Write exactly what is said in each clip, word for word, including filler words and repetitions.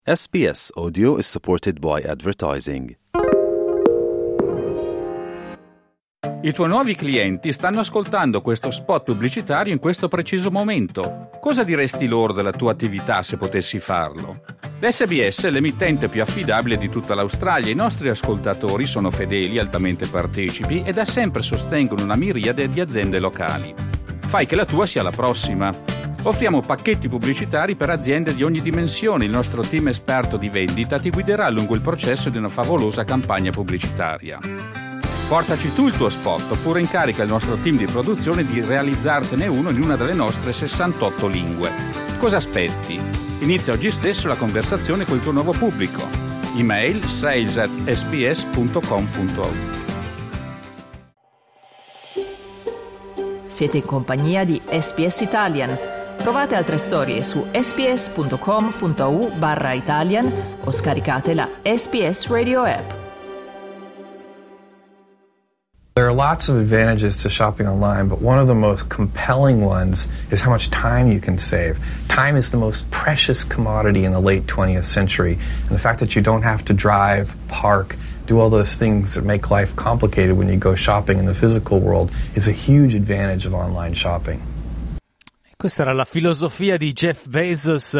S B S Audio is supported by advertising. I tuoi nuovi clienti stanno ascoltando questo spot pubblicitario in questo preciso momento. Cosa diresti loro della tua attività se potessi farlo? L'S B S è l'emittente più affidabile di tutta l'Australia. I nostri ascoltatori sono fedeli, altamente partecipi e da sempre sostengono una miriade di aziende locali. Fai che la tua sia la prossima. Offriamo pacchetti pubblicitari per aziende di ogni dimensione. Il nostro team esperto di vendita ti guiderà lungo il processo di una favolosa campagna pubblicitaria. Portaci tu il tuo spot oppure incarica il nostro team di produzione di realizzartene uno in una delle nostre sessantotto lingue. Cosa aspetti? Inizia oggi stesso la conversazione con il tuo nuovo pubblico. Email sales at s b s punto com punto a u. Siete in compagnia di S B S Italian. Trovate altre storie su sbs.com.au barra Italian o scaricate la S B S Radio app. There are lots of advantages to shopping online, but one of the most compelling ones is how much time you can save. Time is the most precious commodity in the late twentieth century, and the fact that you don't have to drive, park, do all those things that make life complicated when you go shopping in the physical world is a huge advantage of online shopping. Questa era la filosofia di Jeff Bezos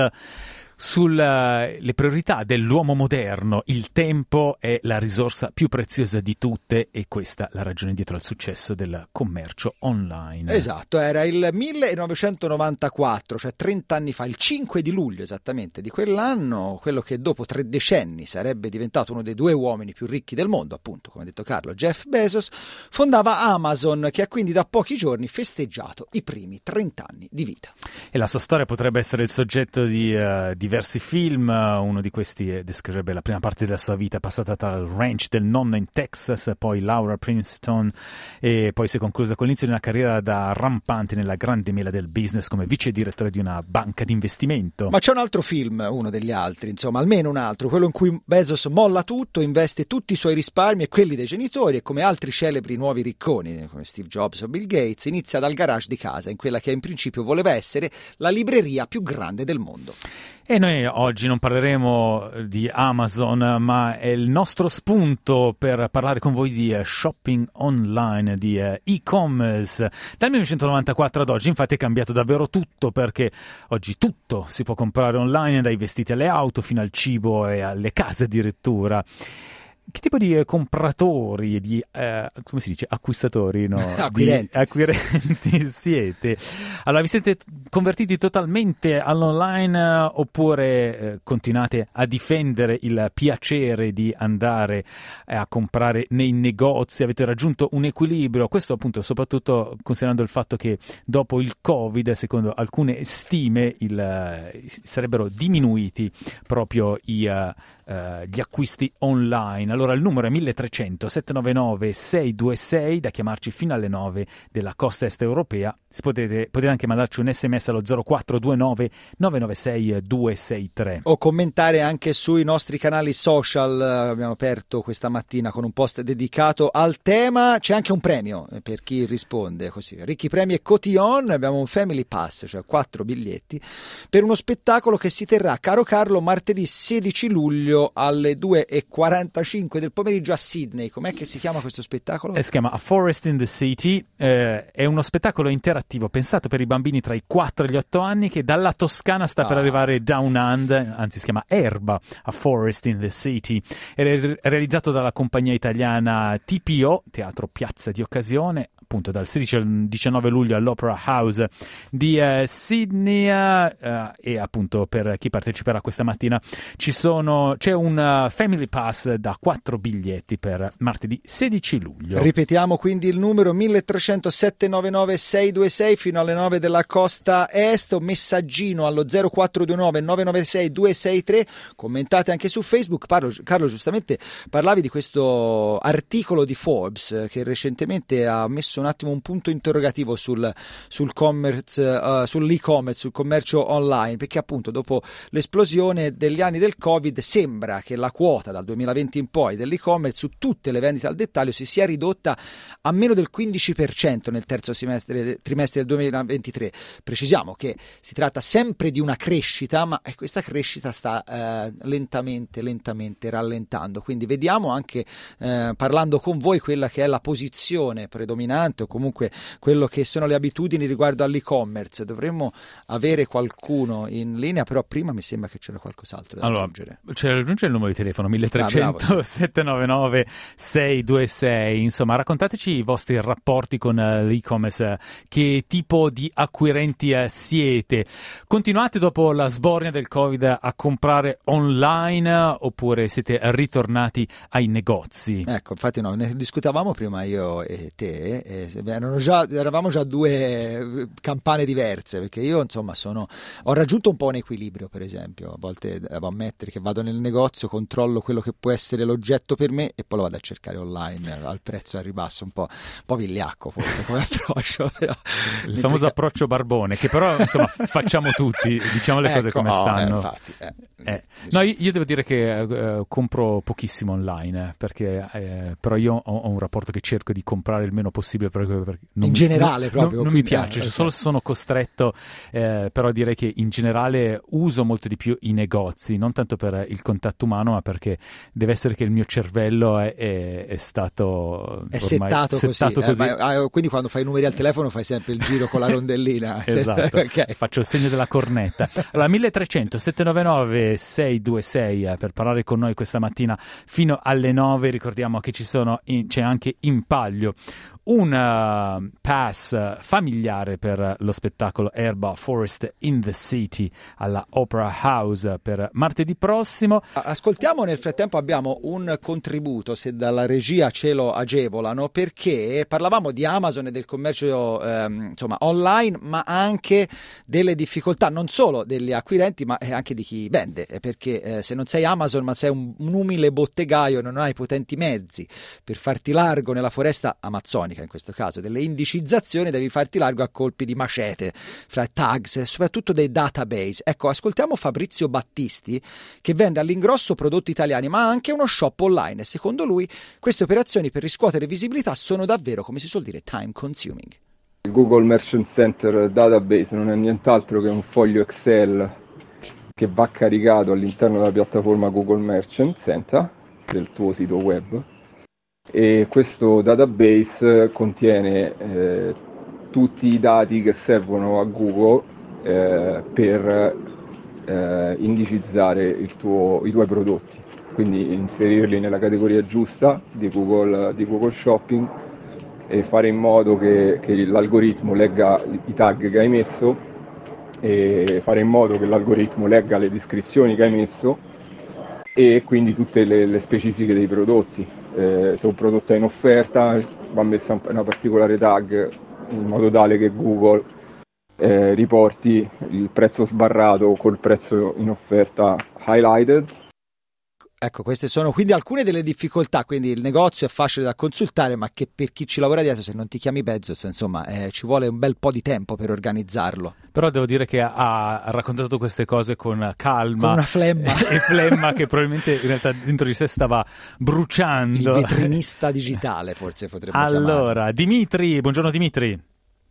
sulle priorità dell'uomo moderno. Il tempo è la risorsa più preziosa di tutte e questa è la ragione dietro al successo del commercio online. Esatto, era il millenovecentonovantaquattro, cioè trenta anni fa, il cinque di luglio esattamente di quell'anno, quello che dopo tre decenni sarebbe diventato uno dei due uomini più ricchi del mondo, appunto, come ha detto Carlo, Jeff Bezos, fondava Amazon, che ha quindi da pochi giorni festeggiato i primi trenta anni di vita. E la sua storia potrebbe essere il soggetto di, uh, di diversi film. Uno di questi descriverebbe la prima parte della sua vita passata tra il ranch del nonno in Texas, poi Laura Princeton, e poi si è conclusa con l'inizio di una carriera da rampante nella grande mela del business come vice direttore di una banca di investimento. Ma c'è un altro film, uno degli altri, insomma, almeno un altro, quello in cui Bezos molla tutto, investe tutti i suoi risparmi e quelli dei genitori e, come altri celebri nuovi ricconi come Steve Jobs o Bill Gates, inizia dal garage di casa in quella che in principio voleva essere la libreria più grande del mondo. E noi oggi non parleremo di Amazon, ma è il nostro spunto per parlare con voi di shopping online, di e-commerce. Dal millenovecentonovantaquattro ad oggi infatti è cambiato davvero tutto, perché oggi tutto si può comprare online, dai vestiti alle auto fino al cibo e alle case addirittura. Che tipo di eh, compratori, di eh, come si dice, acquistatori, no? Acquirenti. Di acquirenti siete? Allora, vi siete convertiti totalmente all'online eh, oppure eh, continuate a difendere il piacere di andare eh, a comprare nei negozi? Avete raggiunto un equilibrio? Questo appunto soprattutto considerando il fatto che dopo il Covid, secondo alcune stime, il, eh, sarebbero diminuiti proprio i, uh, uh, gli acquisti online. Allora il numero è milletrecento settecentonovantanove seicentodventisei, da chiamarci fino alle nove della costa est europea. Potete, potete anche mandarci un sms allo zero quattro due nove nove nove sei due sei tre. O commentare anche sui nostri canali social. Abbiamo aperto questa mattina con un post dedicato al tema. C'è anche un premio per chi risponde così. Ricchi premi e cotillon. Abbiamo un family pass, cioè quattro biglietti per uno spettacolo che si terrà, caro Carlo, martedì sedici luglio alle due e quarantacinque del pomeriggio a Sydney. Com'è che si chiama questo spettacolo? Eh, si chiama A Forest in the City. Eh, è uno spettacolo interattivo pensato per i bambini tra i quattro e gli otto anni, che dalla Toscana sta ah. per arrivare Down Under, anzi si chiama Erba, A Forest in the City. È re- realizzato dalla compagnia italiana T P O, Teatro Piazza di Occasione, appunto dal sedici al diciannove luglio all'Opera House di uh, Sydney, uh, e appunto per chi parteciperà questa mattina ci sono, c'è un uh, Family Pass da quattro biglietti per martedì sedici luglio. Ripetiamo quindi il numero milletrecento settecentonovantanove seicentodventisei fino alle nove della costa est, un messaggino allo zero quattro due nove nove nove sei due sei tre, commentate anche su Facebook. Parlo, Carlo, giustamente parlavi di questo articolo di Forbes che recentemente ha messo un attimo un punto interrogativo sul, sul commerce, uh, sull'e-commerce, sul commercio online, perché appunto dopo l'esplosione degli anni del Covid sembra che la quota dal duemilaventi in poi dell'e-commerce su tutte le vendite al dettaglio si sia ridotta a meno del quindici per cento nel terzo semestre, trimestre del duemilaventitré. Precisiamo che si tratta sempre di una crescita, ma questa crescita sta eh, lentamente, lentamente rallentando. Quindi vediamo anche eh, parlando con voi quella che è la posizione predominante o comunque quello che sono le abitudini riguardo all'e-commerce. Dovremmo avere qualcuno in linea, però prima mi sembra che c'era qualcos'altro da allora, aggiungere. C'è da aggiungere il numero di telefono milletrecento ah, sette nove nove sei due sei. Insomma, raccontateci i vostri rapporti con uh, l'e-commerce, che tipo di acquirenti uh, siete. Continuate dopo la sbornia del Covid a comprare online uh, oppure siete ritornati ai negozi? Ecco, infatti no, ne discutavamo prima io e te, e erano già, eravamo già due campane diverse, perché io insomma sono, ho raggiunto un po' un equilibrio, per esempio, a volte devo ammettere che vado nel negozio, controllo quello che può essere l'oggetto per me e poi lo vado a cercare online al prezzo al ribasso, un po', un po' vigliacco forse come approccio, però il famoso perché... approccio barbone, che però insomma facciamo tutti, diciamo le cose ecco, come oh, stanno. Eh, infatti, eh. Eh. No, io, io devo dire che eh, compro pochissimo online, eh, perché eh, però io ho, ho un rapporto che cerco di comprare il meno possibile, perché, perché non, in generale non, proprio non, non quindi, mi piace, eh, cioè, solo se sono costretto, eh, però direi che in generale uso molto di più i negozi, non tanto per il contatto umano, ma perché deve essere che il mio cervello è, è, è stato è ormai settato, settato così, così. Eh, ma, quindi quando fai i numeri al telefono fai sempre il giro con la rondellina. Esatto, okay. Faccio il segno della cornetta. Allora, milletrecento sette nove nove sei due sei eh, per parlare con noi questa mattina fino alle nove. Ricordiamo che ci sono in, c'è anche in palio un uh, pass familiare per lo spettacolo Erba Forest in the City alla Opera House per martedì prossimo. Ascoltiamo, nel frattempo abbiamo un contributo, se dalla regia ce lo agevolano, perché parlavamo di Amazon e del commercio ehm, insomma online, ma anche delle difficoltà non solo degli acquirenti ma anche di chi vende, perché eh, se non sei Amazon ma sei un, un umile bottegaio e non hai potenti mezzi per farti largo nella foresta amazzonica, in questo caso delle indicizzazioni, devi farti largo a colpi di macete fra tags e soprattutto dei database. Ecco, ascoltiamo Fabrizio Battisti, che vende all'ingrosso prodotti italiani ma anche uno shop online, e secondo lui queste operazioni per riscuotere visibilità sono davvero, come si suol dire, time consuming. Il Google Merchant Center Database non è nient'altro che un foglio Excel che va caricato all'interno della piattaforma Google Merchant Center del tuo sito web, e questo database contiene eh, tutti i dati che servono a Google eh, per eh, indicizzare il tuo, i tuoi prodotti, quindi inserirli nella categoria giusta di Google, di Google Shopping, e fare in modo che, che l'algoritmo legga i tag che hai messo, e fare in modo che l'algoritmo legga le descrizioni che hai messo e quindi tutte le, le specifiche dei prodotti. Eh, se un prodotto è in offerta va messa una particolare tag in modo tale che Google eh, riporti il prezzo sbarrato col prezzo in offerta highlighted. Ecco, queste sono quindi alcune delle difficoltà, quindi il negozio è facile da consultare, ma che per chi ci lavora dietro, se non ti chiami Bezos, insomma, eh, ci vuole un bel po' di tempo per organizzarlo. Però devo dire che ha raccontato queste cose con calma, con una flemma e flemma che probabilmente in realtà dentro di sé stava bruciando. Il vetrinista digitale, forse potremmo chiamarlo. Allora, Dimitri, buongiorno Dimitri.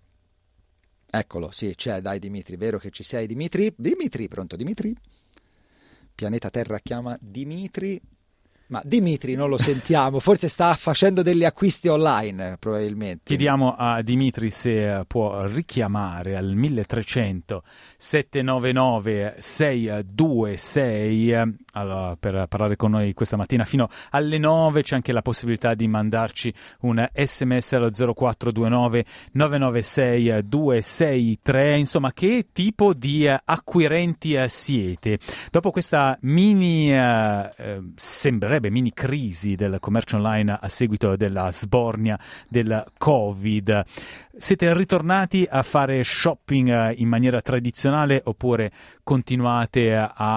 Eccolo, sì, c'è, dai Dimitri, vero che ci sei Dimitri? Dimitri, pronto Dimitri? Pianeta Terra chiama Dimitri, ma Dimitri non lo sentiamo, forse sta facendo degli acquisti online probabilmente. Chiediamo a Dimitri se può richiamare al milletrecento sette nove nove sei due sei allora, per parlare con noi questa mattina fino alle nove. C'è anche la possibilità di mandarci un sms allo zero quattro due nove nove nove sei due sei tre. Insomma, che tipo di acquirenti siete? Dopo questa mini eh, sembrerebbe mini crisi del commercio online a seguito della sbornia del Covid, siete ritornati a fare shopping in maniera tradizionale oppure continuate a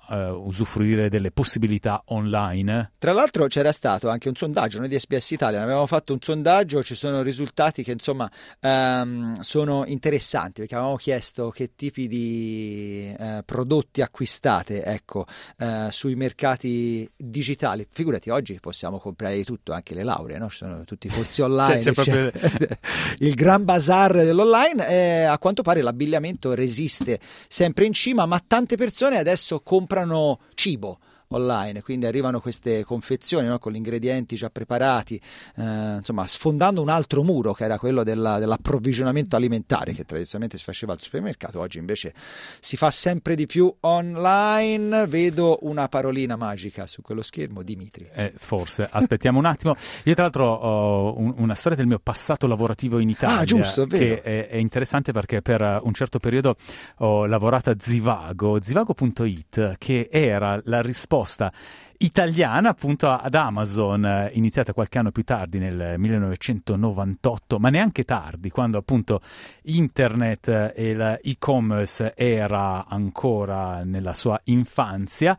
uh, usufruire delle possibilità online. Tra l'altro c'era stato anche un sondaggio, noi di S B S Italia avevamo fatto un sondaggio, ci sono risultati che insomma um, sono interessanti, perché avevamo chiesto che tipi di uh, prodotti acquistate, ecco, uh, sui mercati digitali. Figurati, oggi possiamo comprare di tutto, anche le lauree, no? Ci sono tutti i corsi online, c'è, c'è proprio... il gran bazar dell'online, e a quanto pare l'abbigliamento resiste sempre in cima, ma tante persone adesso comprano cibo online, quindi arrivano queste confezioni, no, con gli ingredienti già preparati, eh, insomma sfondando un altro muro che era quello della, dell'approvvigionamento alimentare, che tradizionalmente si faceva al supermercato, oggi invece si fa sempre di più online. Vedo una parolina magica su quello schermo, Dimitri. Eh, forse, aspettiamo un attimo. Io tra l'altro ho un, una storia del mio passato lavorativo in Italia, ah, giusto, è vero. che è, è interessante, perché per un certo periodo ho lavorato a Zivago, zivago punto it, che era la risposta italiana appunto ad Amazon, iniziata qualche anno più tardi, nel millenovecentonovantotto, ma neanche tardi, quando appunto internet e l'e-commerce era ancora nella sua infanzia,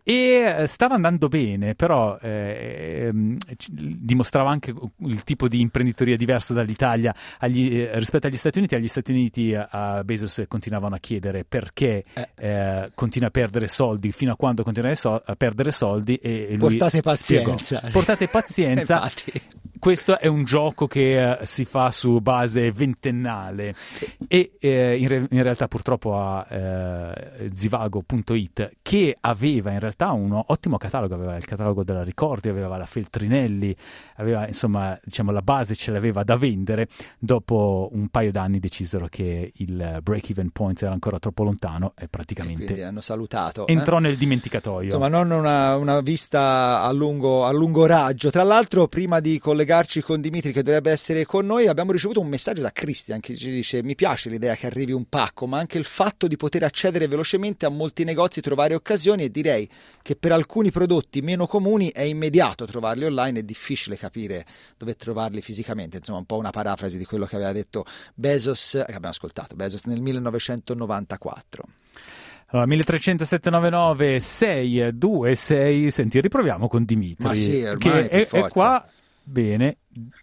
e stava andando bene, però eh, dimostrava anche il tipo di imprenditoria diversa dall'Italia agli, eh, rispetto agli Stati Uniti. Agli Stati Uniti a Bezos continuavano a chiedere perché eh. Eh, continua a perdere soldi, fino a quando continua a, so- a perdere soldi, e lui portate pazienza spiegò, portate pazienza questo è un gioco che uh, si fa su base ventennale, e eh, in, re- in realtà purtroppo a eh, zivago punto it, che aveva in realtà un ottimo catalogo, aveva il catalogo della Ricordi, aveva la Feltrinelli, aveva insomma, diciamo, la base ce l'aveva da vendere. Dopo un paio d'anni decisero che il break-even point era ancora troppo lontano e praticamente e quindi hanno salutato, entrò eh? nel dimenticatoio. Insomma, non una, una vista a lungo, a lungo raggio. Tra l'altro, prima di collegarci con Dimitri, che dovrebbe essere con noi, abbiamo ricevuto un messaggio da Christian che ci dice: mi piace l'idea che arrivi un pacco, ma anche il fatto di poter accedere velocemente a molti negozi, trovare occasioni, e direi che per alcuni prodotti meno comuni è immediato trovarli online, è difficile capire dove trovarli fisicamente. Insomma, un po' una parafrasi di quello che aveva detto Bezos, che abbiamo ascoltato, Bezos nel millenovecentonovantaquattro. Allora, milletrecento settecentonovantanove sei due sei, senti, riproviamo con Dimitri. Ma sì, ormai, che è, è qua, bene.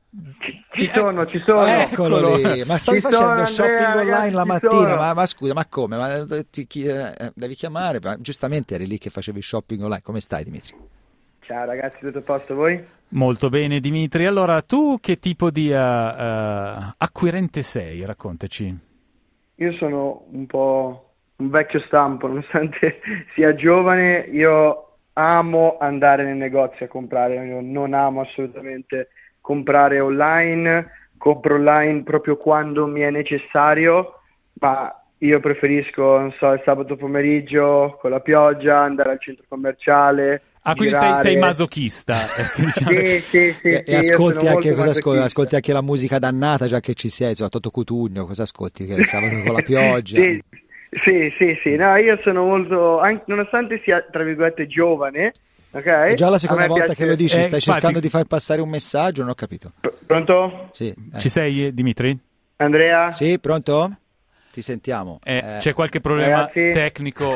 Ci, ci sono, ci sono. Eccolo lì. Ma stavi ci facendo sono, shopping Andrea, online ragazzi, la mattina? Ma, ma scusa, ma come? Ma ti, chi, eh, devi chiamare? Ma giustamente eri lì che facevi shopping online. Come stai, Dimitri? Ciao ragazzi, tutto a posto, voi? Molto bene, Dimitri. Allora, tu che tipo di uh, uh, acquirente sei? Raccontaci. Io sono un po' un vecchio stampo, nonostante sia giovane. Io amo andare nei negozi a comprare, io non amo assolutamente comprare online, compro online proprio quando mi è necessario, ma io preferisco, non so, il sabato pomeriggio con la pioggia, andare al centro commerciale. Ah, quindi sei, sei masochista. Diciamo. Sì, sì, sì, e, sì, e ascolti anche, cosa ascolti? Ascolti anche la musica dannata, già che ci sei, insomma, Toto Cutugno, cosa ascolti? Che è il sabato con la pioggia. Sì, sì, sì, sì. No, io sono molto, anche, nonostante sia, tra virgolette, giovane, okay? È già la seconda volta piace... che lo dici, eh, stai infatti... cercando di far passare un messaggio, non ho capito. Pr- pronto? Sì. Eh. Ci sei, Dimitri? Andrea? Sì, pronto? Ti sentiamo. Eh, Eh. C'è qualche problema Ragazzi... tecnico?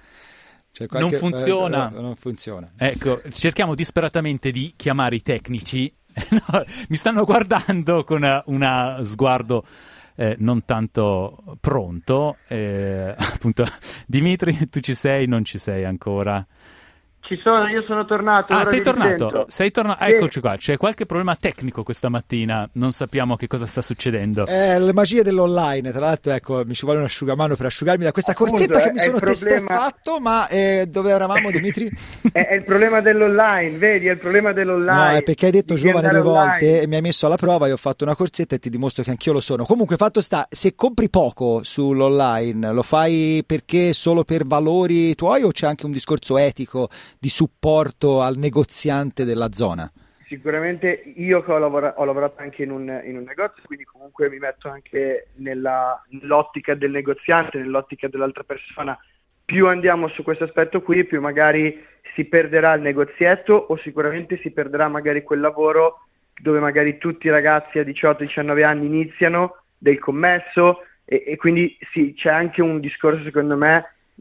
C'è qualche... Non funziona. Eh, non funziona. Ecco, cerchiamo disperatamente di chiamare i tecnici. No, mi stanno guardando con una, una sguardo eh, non tanto pronto. Eh, appunto, Dimitri, tu ci sei? Non ci sei ancora? Ci sono, io sono tornato. Ah, ora sei vi tornato? risento. Sei tornato? Sì. Eccoci qua. C'è qualche problema tecnico questa mattina. Non sappiamo che cosa sta succedendo. Eh, le magie dell'online, tra l'altro, ecco, mi ci vuole un asciugamano per asciugarmi da questa Appunto, corsetta che è- mi è sono il problema- testefatto, ma eh, dove eravamo, Dimitri? È, è il problema dell'online, vedi? È il problema dell'online. No, è perché hai detto Di giovane due andare volte online. e mi hai messo alla prova, io ho fatto una corsetta e ti dimostro che anch'io lo sono. Comunque, fatto sta, se compri poco sull'online, lo fai perché solo per valori tuoi o c'è anche un discorso etico di supporto al negoziante della zona? Sicuramente io che ho, lavora- ho lavorato anche in un, in un negozio, quindi comunque mi metto anche nella, nell'ottica del negoziante, nell'ottica dell'altra persona. Più andiamo su questo aspetto qui, più magari si perderà il negozietto o sicuramente si perderà magari quel lavoro dove magari tutti i ragazzi a diciotto diciannove anni iniziano, del commesso, e, e quindi sì, c'è anche un discorso secondo me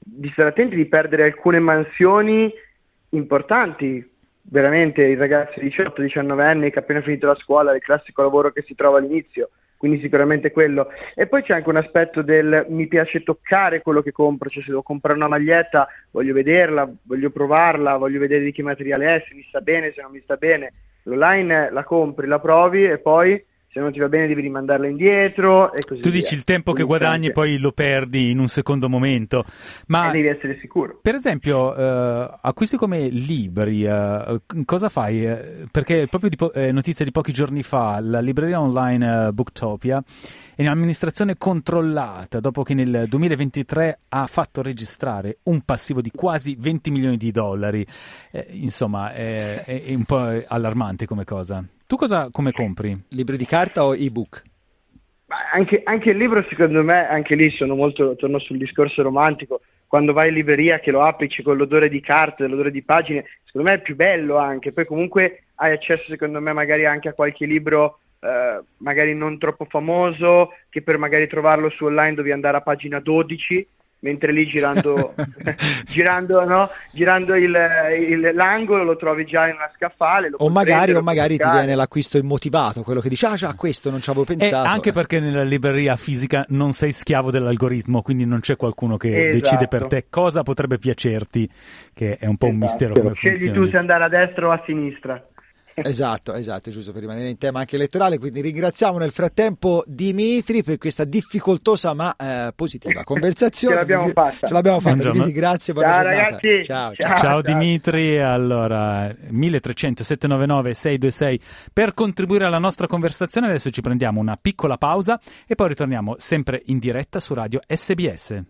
di stare attenti di perdere alcune mansioni importanti, veramente i ragazzi di diciotto diciannove anni che appena finito la scuola, il classico lavoro che si trova all'inizio, quindi sicuramente quello. E poi c'è anche un aspetto del mi piace toccare quello che compro, cioè se devo comprare una maglietta voglio vederla, voglio provarla, voglio vedere di che materiale è, se mi sta bene, se non mi sta bene. L'online la compri, la provi e poi se non ti va bene devi rimandarla indietro e così tu via. Dici il tempo Quindi che guadagni anche... poi lo perdi in un secondo momento, ma eh, devi essere sicuro. Per esempio eh, acquisti come libri, eh, cosa fai? Eh, perché proprio di po- eh, notizia di pochi giorni fa la libreria online eh, Booktopia è in amministrazione controllata dopo che nel duemilaventitré ha fatto registrare un passivo di quasi venti milioni di dollari. Eh, insomma è, è, è un po' allarmante come cosa. Tu cosa come compri? Libri di carta o ebook? Anche, anche il libro secondo me, anche lì sono molto, torno sul discorso romantico, quando vai in libreria che lo apri con l'odore di carte, l'odore di pagine, secondo me è più bello anche, poi comunque hai accesso secondo me magari anche a qualche libro eh, magari non troppo famoso, che per magari trovarlo su online devi andare a pagina dodici, mentre lì girando girando no girando il, il, l'angolo lo trovi già in una scaffale, o magari, o magari ti viene l'acquisto immotivato, quello che dici ah già questo non ci avevo pensato, e anche perché nella libreria fisica non sei schiavo dell'algoritmo, quindi non c'è qualcuno che esatto. decide per te cosa potrebbe piacerti, che è un po' esatto. un mistero come scegli funziona. Tu se andare a destra o a sinistra. Esatto, esatto, giusto, per rimanere in tema anche elettorale, quindi ringraziamo nel frattempo Dimitri per questa difficoltosa ma eh, positiva conversazione. Ce l'abbiamo fatta. Ce l'abbiamo fatta, Dimitri, grazie, buona ciao, giornata. Ragazzi. Ciao, ciao, ciao. Ciao Dimitri, allora milletrecento sette nove nove sei due sei per contribuire alla nostra conversazione. Adesso ci prendiamo una piccola pausa e poi ritorniamo sempre in diretta su Radio S B S.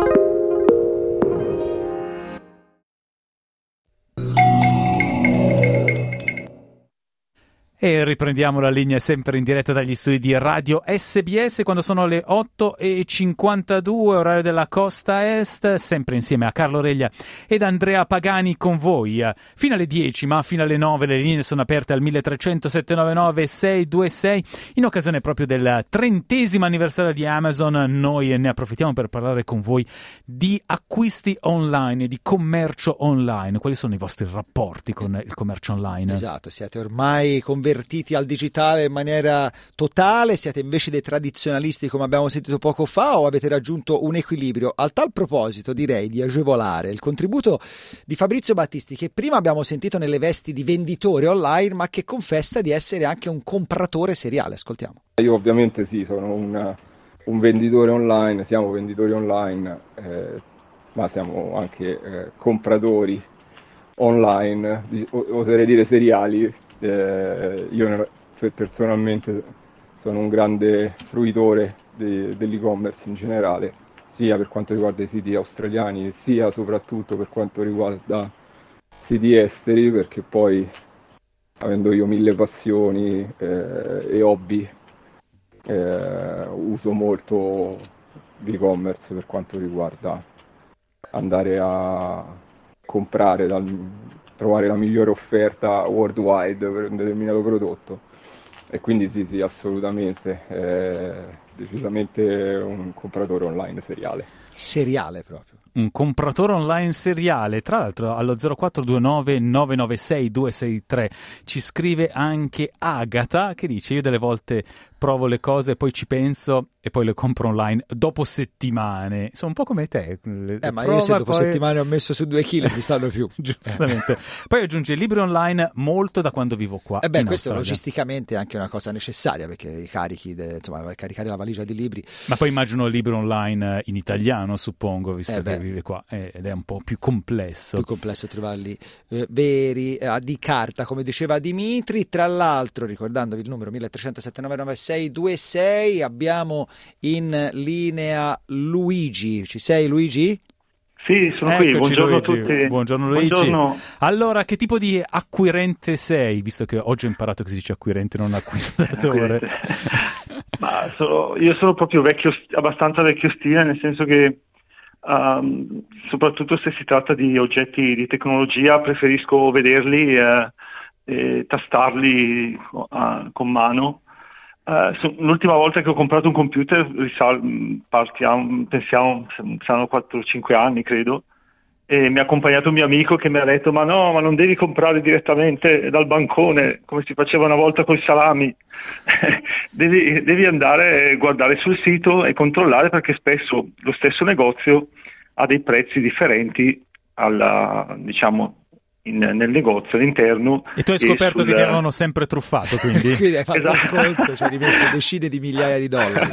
E riprendiamo la linea sempre in diretta dagli studi di Radio S B S quando sono le otto e cinquantadue, orario della costa est, sempre insieme a Carlo Reglia ed Andrea Pagani con voi. Fino alle dieci, ma fino alle nove le linee sono aperte al milletrecento sette nove nove sei due sei in occasione proprio del trentesimo anniversario di Amazon. Noi ne approfittiamo per parlare con voi di acquisti online e di commercio online. Quali sono i vostri rapporti con il commercio online? Esatto, siete ormai convertiti al digitale in maniera totale, siete invece dei tradizionalisti come abbiamo sentito poco fa o avete raggiunto un equilibrio? A tal proposito direi di agevolare il contributo di Fabrizio Battisti, che prima abbiamo sentito nelle vesti di venditore online ma che confessa di essere anche un compratore seriale. Ascoltiamo. Io ovviamente sì, sono un, un venditore online, siamo venditori online, eh, ma siamo anche eh, compratori online, oserei dire seriali. Eh, io personalmente sono un grande fruitore de, dell'e-commerce in generale, sia per quanto riguarda i siti australiani, sia soprattutto per quanto riguarda siti esteri, perché poi avendo io mille passioni eh, e hobby eh, uso molto l'e-commerce per quanto riguarda andare a comprare dal trovare la migliore offerta worldwide per un determinato prodotto, e quindi sì sì assolutamente eh, decisamente un compratore online seriale seriale proprio un compratore online seriale. Tra l'altro allo zero quattro due nove nove nove sei due sei tre ci scrive anche Agata, che dice: io delle volte provo le cose, poi ci penso e poi le compro online dopo settimane. Sono un po' come te. Le, eh, ma prova, io se dopo poi... settimane ho messo su due chili mi stanno più. Giustamente. Poi aggiunge libri online molto da quando vivo qua. E eh beh, in questo Australia. Logisticamente è anche una cosa necessaria, perché carichi de, insomma, caricare la valigia di libri. Ma poi immagino libri online in italiano, suppongo, visto eh che vive qua, ed è un po' più complesso. Più complesso trovarli eh, veri, eh, di carta, come diceva Dimitri. Tra l'altro, ricordandovi il numero milletrecento sette nove nove sei due sei, abbiamo in linea Luigi. Ci sei, Luigi? Sì, sono Eccoci, qui, buongiorno Luigi. a tutti. Buongiorno Luigi. Buongiorno. Allora, che tipo di acquirente sei? Visto che oggi ho imparato che si dice acquirente, non acquistatore. Ma sono, io sono proprio vecchio, abbastanza vecchio stile, nel senso che um, soprattutto se si tratta di oggetti di tecnologia preferisco vederli eh, e tastarli uh, con mano. Uh, l'ultima volta che ho comprato un computer, risal- partiamo, pensiamo, saranno quattro o cinque anni credo, e mi ha accompagnato un mio amico che mi ha detto ma no, ma non devi comprare direttamente dal bancone come si faceva una volta col salami, devi, devi andare a guardare sul sito e controllare, perché spesso lo stesso negozio ha dei prezzi differenti alla, diciamo, in, nel negozio all'interno. E tu hai scoperto sul... che ti avevano sempre truffato, quindi? Quindi hai fatto Esatto. il conto, ci hai rimesso decine di migliaia di dollari.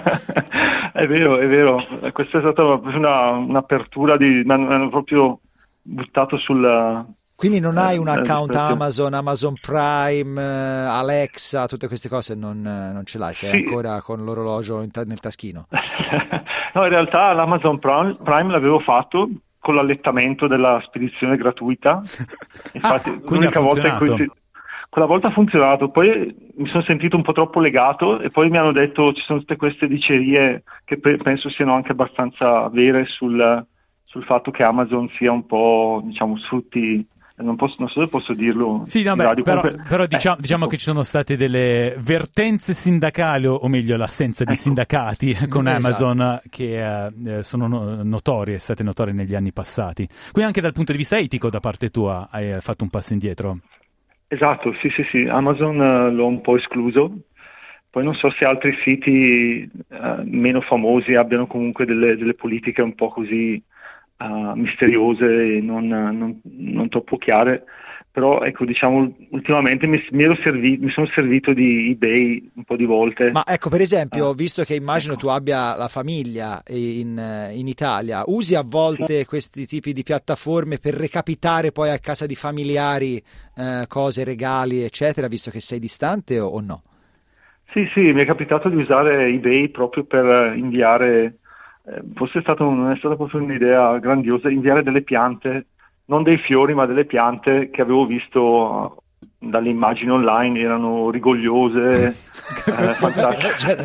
È vero, è vero, questa è stata una, un'apertura di, mi hanno proprio buttato sul... Quindi non hai un eh, account perché... Amazon, Amazon Prime, Alexa, tutte queste cose non, non ce l'hai, sei sì. ancora con l'orologio in ta- nel taschino? No, in realtà l'Amazon Prime, Prime l'avevo fatto con l'allettamento della spedizione gratuita, infatti ah, l'unica volta in cui si... quella volta ha funzionato, poi mi sono sentito un po' troppo legato e poi mi hanno detto ci sono tutte queste dicerie che pe- penso siano anche abbastanza vere sul, sul fatto che Amazon sia un po', diciamo, sfrutti, non, posso, non so se posso dirlo. Sì, no, beh, però, però diciamo, eh, diciamo che ci sono state delle vertenze sindacali, o meglio l'assenza di ecco. sindacati con esatto. Amazon che eh, sono no- notorie, state notorie negli anni passati. Quindi anche dal punto di vista etico da parte tua hai fatto un passo indietro. Esatto, sì, sì, sì, Amazon uh, l'ho un po' escluso, poi non so se altri siti uh, meno famosi abbiano comunque delle, delle politiche un po' così uh, misteriose e non, non, non troppo chiare, però ecco, diciamo, ultimamente mi, mi, ero servi- mi sono servito di eBay un po' di volte. Ma ecco, per esempio, visto che immagino ecco. tu abbia la famiglia in, in Italia, usi a volte sì. questi tipi di piattaforme per recapitare poi a casa di familiari eh, cose, regali, eccetera, visto che sei distante o, o no? Sì, sì, mi è capitato di usare eBay proprio per inviare, eh, forse è stato, non è stata proprio un'idea grandiosa, inviare delle piante, non dei fiori ma delle piante che avevo visto dalle immagini online, erano rigogliose, eh, fantastiche.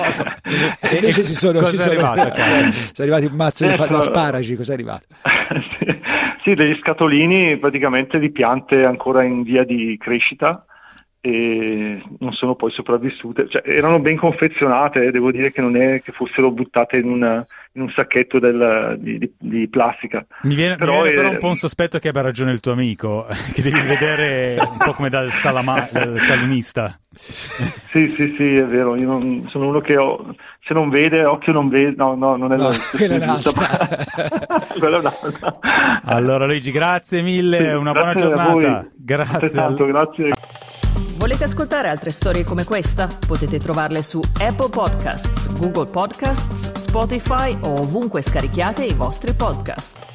E invece si sono, si sono, arrivato, sono arrivati un mazzo di ecco, asparagi, cos'è arrivato? sì, sì, degli scatolini praticamente di piante ancora in via di crescita e non sono poi sopravvissute, cioè, erano ben confezionate, devo dire che non è che fossero buttate in un, in un sacchetto del, di, di, di plastica. Mi viene, però, mi viene è... però un po' un sospetto che abbia ragione il tuo amico, che devi vedere un po' come dal, salama, dal salmista. Sì, sì, sì, è vero, io non, sono uno che ho, se non vede, occhio non vede, no, no, non è no, la quella è un'altra. Quella è un'altra. Allora Luigi, grazie mille, sì, una grazie buona giornata. A voi. Grazie. Tanto, grazie. Volete ascoltare altre storie come questa? Potete trovarle su Apple Podcasts, Google Podcasts, Spotify o ovunque scarichiate i vostri podcast.